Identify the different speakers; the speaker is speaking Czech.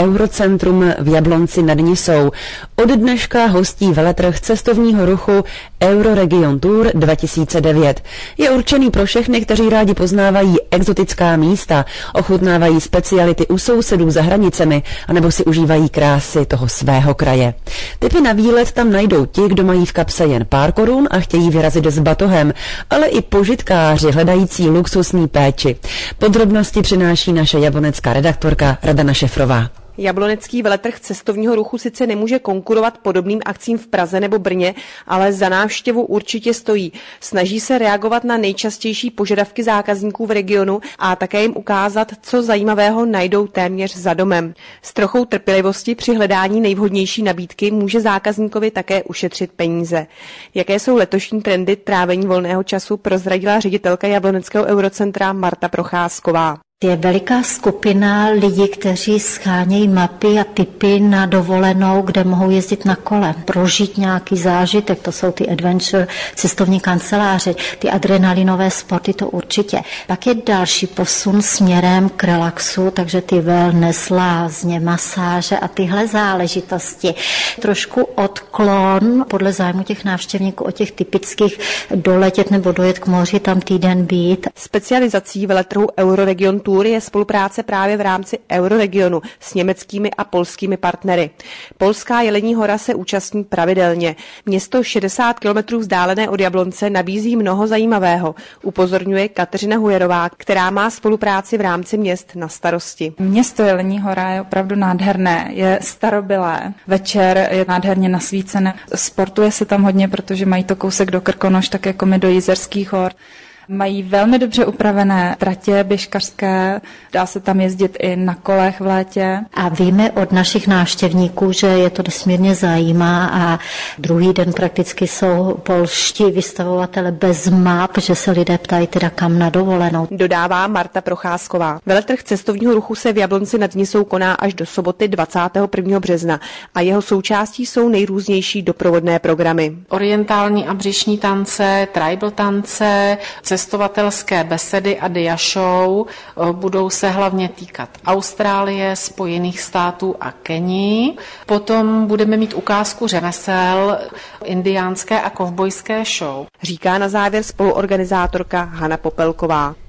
Speaker 1: Eurocentrum v Jablonci nad Nisou. Od dneška hostí veletrh cestovního ruchu Euroregion Tour 2009. Je určený pro všechny, kteří rádi poznávají exotická místa, ochutnávají speciality u sousedů za hranicemi, anebo si užívají krásy toho svého kraje. Tipy na výlet tam najdou ti, kdo mají v kapse jen pár korun a chtějí vyrazit s batohem, ale i požitkáři hledající luxusní péči. Podrobnosti přináší naše jablonecká redaktorka Radana Šefrová.
Speaker 2: Jablonecký veletrh cestovního ruchu sice nemůže konkurovat podobným akcím v Praze nebo Brně, ale za návštěvu určitě stojí. Snaží se reagovat na nejčastější požadavky zákazníků v regionu a také jim ukázat, co zajímavého najdou téměř za domem. S trochou trpělivosti při hledání nejvhodnější nabídky může zákazníkovi také ušetřit peníze. Jaké jsou letošní trendy trávení volného času, prozradila ředitelka Jabloneckého Eurocentra Marta Procházková.
Speaker 3: Je veliká skupina lidí, kteří shánějí mapy a tipy na dovolenou, kde mohou jezdit na kole, prožít nějaký zážitek, to jsou ty adventure, cestovní kanceláře, ty adrenalinové sporty, to určitě. Pak je další posun směrem k relaxu, takže ty wellness, lázně, masáže a tyhle záležitosti. Trošku odklon podle zájmu těch návštěvníků od těch typických doletět nebo dojet k moři, tam týden být.
Speaker 2: Specializací veletrhu Euroregion Tour je spolupráce právě v rámci Euroregionu s německými a polskými partnery. Polská Jelení hora se účastní pravidelně. Město 60 km vzdálené od Jablonce nabízí mnoho zajímavého, upozorňuje Kateřina Hujerová, která má spolupráci v rámci měst na starosti.
Speaker 4: Město Jelení hora je opravdu nádherné, je starobylé, večer je nádherně nasvícené. Sportuje se tam hodně, protože mají to kousek do Krkonoš, tak jako my do Jizerských hor. Mají velmi dobře upravené tratě běžkařské, dá se tam jezdit i na kolech v létě.
Speaker 3: A víme od našich návštěvníků, že je to nesmírně zajímá a druhý den prakticky jsou polští vystavovatele bez map, že se lidé ptají teda kam na dovolenou.
Speaker 2: Dodává Marta Procházková. Veletrh cestovního ruchu se v Jablonci nad Nisou koná až do soboty 21. března a jeho součástí jsou nejrůznější doprovodné programy.
Speaker 5: Orientální a břišní tance, tribal tance, cestovatelské besedy a dia show budou se hlavně týkat Austrálie, Spojených států a Keni. Potom budeme mít ukázku řemesel, indiánské a kovbojské show.
Speaker 2: Říká na závěr spoluorganizátorka Hana Popelková.